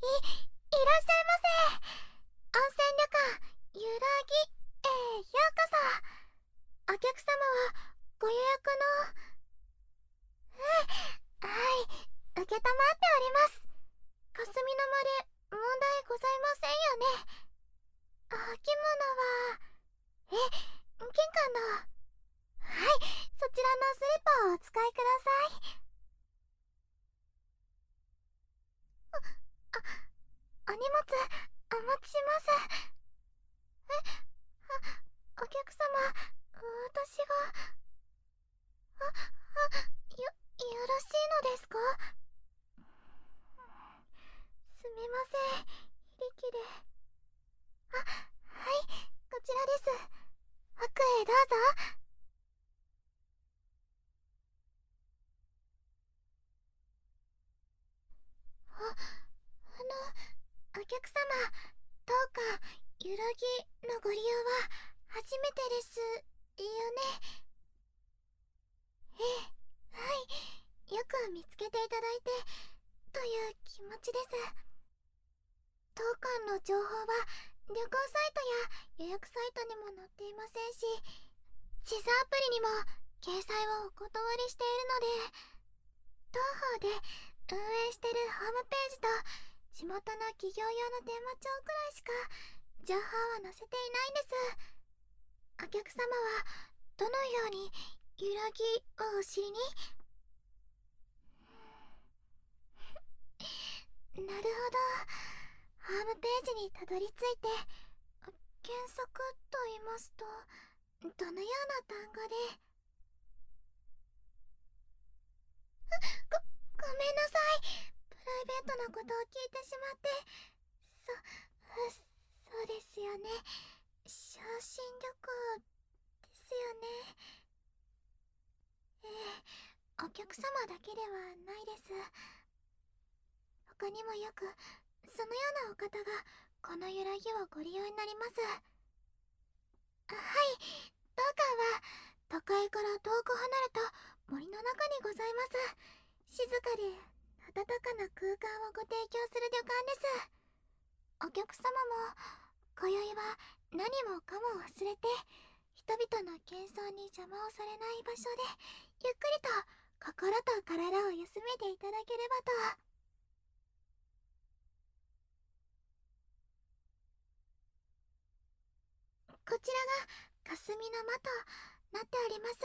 いらっしゃいませ。温泉旅館ゆらぎへようこそ。お客様はご予約の。はい、承っております。霞の間で問題ございませんよね。お着物は玄関の。はい、そちらのスリッパをお使いください。お荷物お持ちします。お客様、私がよろしいのですか？すみません、非力で。はい、こちらです。奥へどうぞ。お客様、どうか揺らぎのご利用は初めてですよね。はい、よく見つけていただいてという気持ちです。当館の情報は旅行サイトや予約サイトにも載っていませんし、地図アプリにも掲載をお断りしているので、当方で運営してるホームページと地元の企業用の電話帳くらいしか情報は載せていないんです。お客様はどのように揺らぎをお知りに？なるほど。ホームページにたどり着いて検索と言いますと、どのような単語で？ごめんなさい。プライベートなことを聞いてしまって。そうですよね。昇進旅行ですよね。お客様だけではないです。他にもよくそのようなお方がこの揺らぎをご利用になります。はい、当館は都会から遠く離れた森の中にございます。静かで温かな空間をご提供する旅館です。お客様も今宵は何もかも忘れて、人々の喧騒に邪魔をされない場所でゆっくりと心と体を休めていただければと。こちらが霞の間となっております。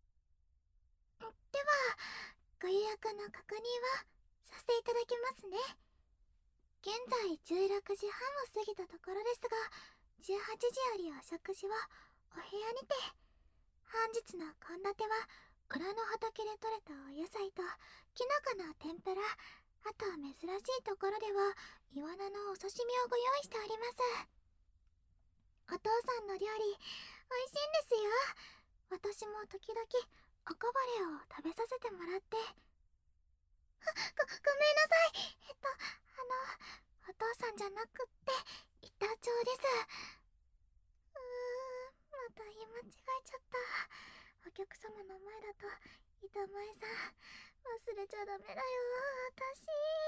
ではご予約の確認をさせていただきますね。現在16時半を過ぎたところですが、18時よりお食事をお部屋にて。本日の献立は裏の畑で採れたお野菜ときのこの天ぷら、あと珍しいところではイワナのお刺身をご用意しております。お父さんの料理美味しいんですよ。私も時々おこぼれを食べさせてもらって。ごめんなさい。お父さんじゃなくって板長です。また言い間違えちゃった。お客様の前だと板前さん忘れちゃダメだよ、私。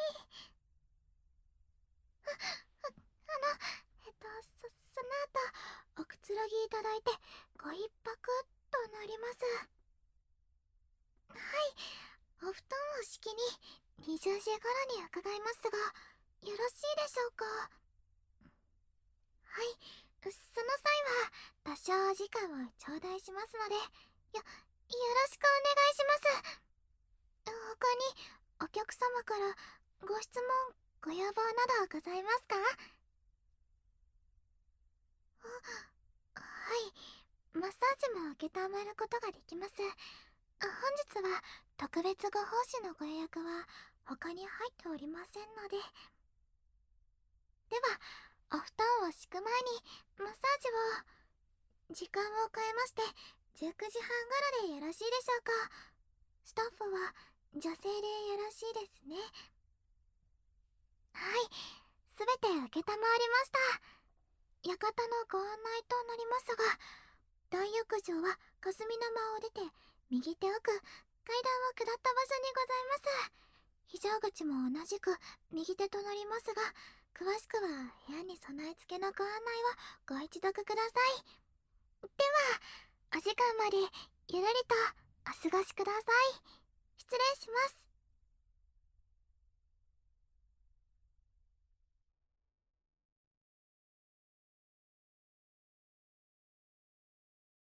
その後おくつろぎいただいてご一泊となります。はい、お布団を敷きに20時頃に伺いますが、よろしいでしょうか？はい、その際は多少お時間を頂戴しますので、よろしくお願いします。他にお客様からご質問ご要望などございますか？はい、マッサージも承ることができます。本日は特別ご奉仕のご予約は他に入っておりませんので。ではお布団を敷く前にマッサージを。時間を変えまして19時半頃でよろしいでしょうか？スタッフは女性でよろしいですね。はい、すべて承りました。館のご案内となりますが、大浴場は霞の間を出て右手奥階段を下った場所にございます。 非常口も同じく右手となりますが、詳しくは部屋に備え付けのご案内をご一読ください。では、お時間までゆるりとお過ごしください。失礼します。